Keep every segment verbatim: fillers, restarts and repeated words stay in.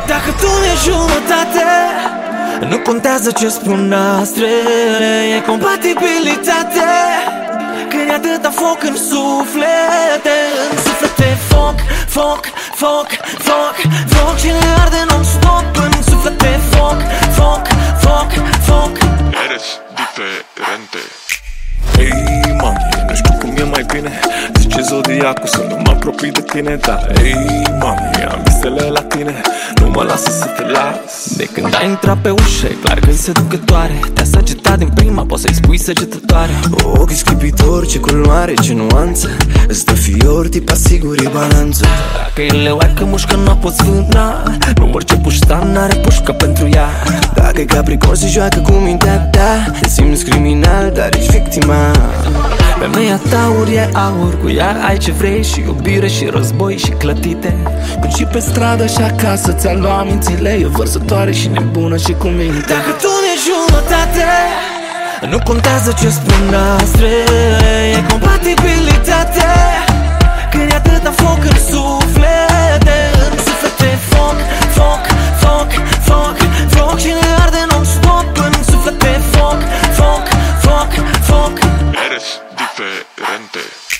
Dacă tu mi-e jumătate, nu contează ce spun noastre, e compatibilitate. Când e atâta foc în suflete, în suflete foc, foc, foc, foc, foc. Și ne arde non-stop în suflete foc, foc, foc, foc. Eres diferente. Ei, mami, nu știu cum e mai bine. Zice zodiacul să nu mă apropii de tine, dar ei, mami, am visele la tine, nu mă lasă să te las. De când ai intrat pe ușă, e clar că-i seducătoare. Te-a săgetat din prima, poți să-i spui săgetătoare. Ochii schipitori, ce culoare, ce nuanță. Îți dă fior, tip asiguri balanță. Dacă e leoaică mușcă, n-o poți vâna. Nu orice puștan n-are pușcă pentru ea. Dacă e Capricorn, se joacă cu mintea ta. Te simți criminal, dar ești victima. Femeia ta aur e aur, cu ea ai ce vrei, și iubire, și război, și clătite. Când și pe stradă și acasă ți-a luat mințile, e vărsătoare și nebună și cu minte. Dacă tu mi-e jumătate, nu contează ce spun noastre, e compatibilitate. Când e atâta foc în suflete, în suflete foc, foc, foc, foc, foc. Și ne arde non-stop în suflete foc, foc, foc, foc. Eres diferente.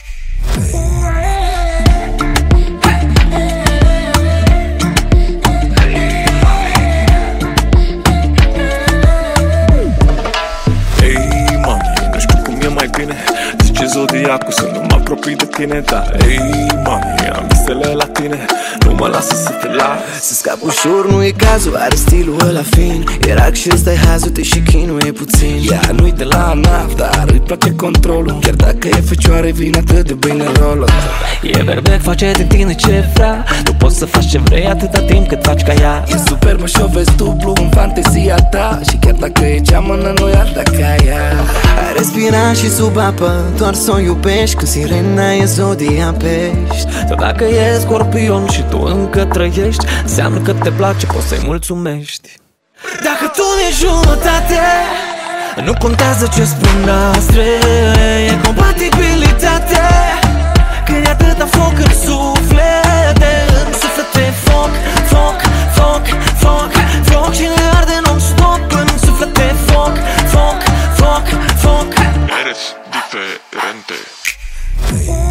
Ei, mami, nu știu cum e mai bine. Zice zodiacul să nu mă apropii de tine, dar ei, mami, am visele la tine, nu mă lasă să te las. Să scap ușor, nu e cazul, are stilul ăla fin. Irak și ăsta-i hazul, te și chinuie puțin. Ea nu-i de la naf, dar îi place controlul. Chiar dacă e fecioară, vine atât de bine rolul. E berbec, face din tine ce vrea. Tu poți să faci ce vrei atâta timp cât faci ca ea. E superbă și o vezi dublu în fantezia ta. Și chiar dacă e geamănă, nu i-ar da ca ea. Ai respira și sub apă, doar să o iubești. Când sirena e zodia pești. Sau dacă e scorpion și tu încă trăiești, înseamnă că te place, poți să-i mulțumești. Dacă tu mi-e jumătate, nu contează ce spun noastre, e compatibilitate. Când e atâta foc în suflete, în suflete foc, foc, foc, foc, foc. Și ne arde non-stop în suflete foc, foc, foc, foc. Eres diferente.